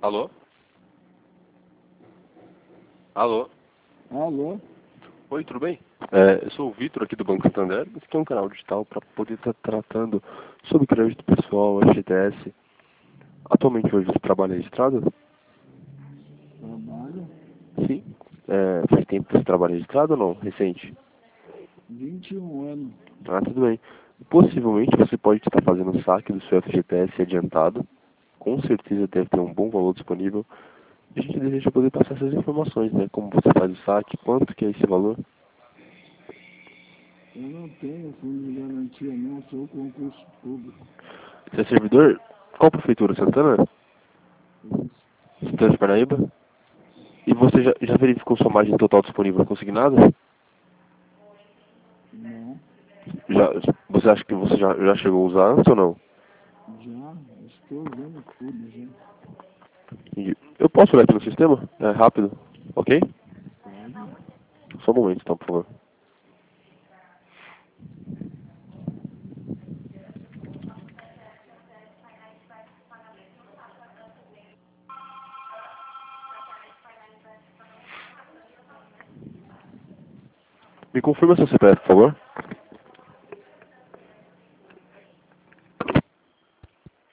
Alô? Alô? Alô? Oi, tudo bem? Eu sou o Vitor aqui do Banco Santander. Esse aqui é um canal digital para poder estar tratando sobre crédito pessoal, FGTS. Atualmente hoje você trabalha registrado? Trabalho? Sim. Faz tempo que você trabalha registrado ou não? Recente? 21 anos. Ah, tudo bem. Possivelmente você pode estar fazendo um saque do seu FGTS adiantado. Com certeza deve ter um bom valor disponível. E a gente deseja poder passar essas informações, né? Como você faz o saque, quanto que é esse valor. Eu não tenho fundo de garantia, não. Sou concurso público. Você é servidor? Qual prefeitura? Santana? Isso. Santana de Parnaíba? E você já verificou sua margem total disponível consignada? Não. Já, você acha que você já chegou a usar antes ou não? Já estou vendo tudo já. Eu posso olhar aqui no sistema? É rápido, ok? Pode? Só um momento então, por favor. Me confirma seu CPF, por favor.